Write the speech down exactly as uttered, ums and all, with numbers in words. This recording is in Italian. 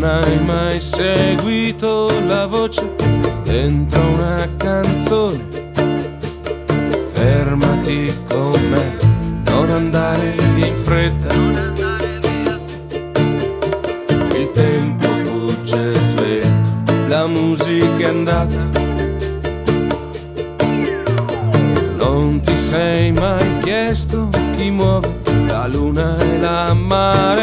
Non hai mai seguito la voce dentro una canzone. Fermati con me, non andare in fretta. Il tempo fugge svelto, la musica è andata. Non ti sei mai chiesto chi muove la luna e la mare?